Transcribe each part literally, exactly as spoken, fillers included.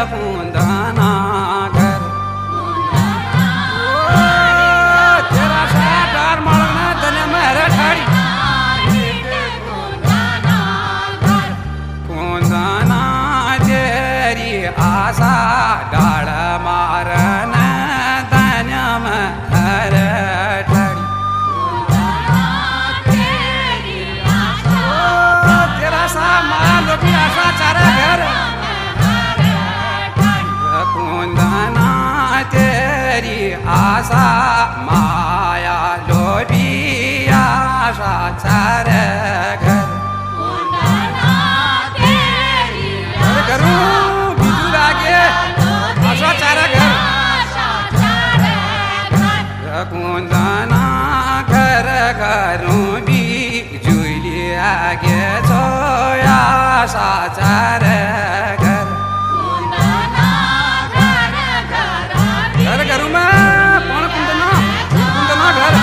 कुंदना घर तेरा साटार मळना तने मेरे ठाड़ी कुंदना तेरी आशा डाल मारन तने मेरे ठाड़ी तेरा सा मान लो की आशा चारा घर कुंदना तेरी आशा माया लोभी आशा चारे घर घर करूं बिजू लागे आशा चारा घर कुंदना घर करूं बिजू लागे तो आशा चारे घर घर करूं मैं कौन कुंदना कुंदना घर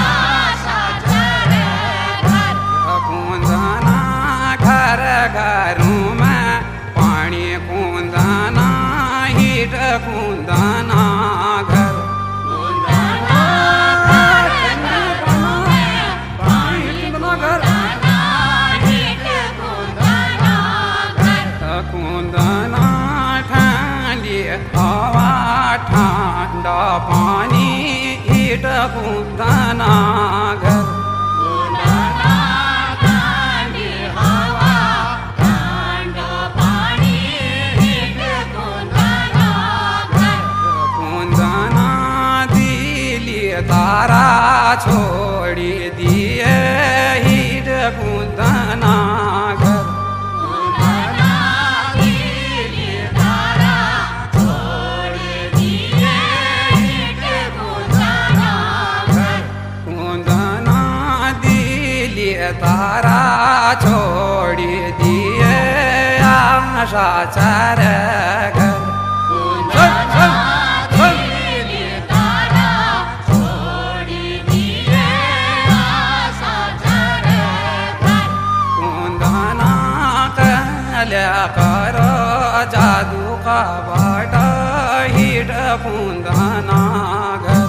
कुंदना घर करूं मैं पानी कुंदना हीट कुंदना घर कुंदना ठंडी हवा ठंडा पानी हीट कुंदना घर कुंदना दिली तारा छोड़ी दिए हीट कुंदना घर तारा छोड़ी दिए आशा चारे घर कुंदना कल्या करो जादू का बाटा हीट कुंदना घर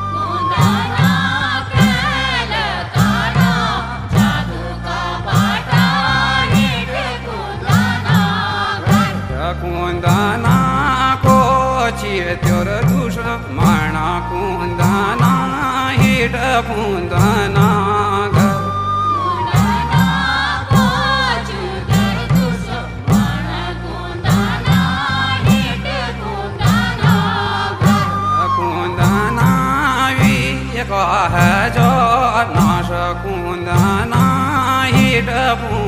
कुंदना को चेतर दुश्मन कुंदना हीट कुंदना घर कुंदना वी कह जो नाश कुंदना हीट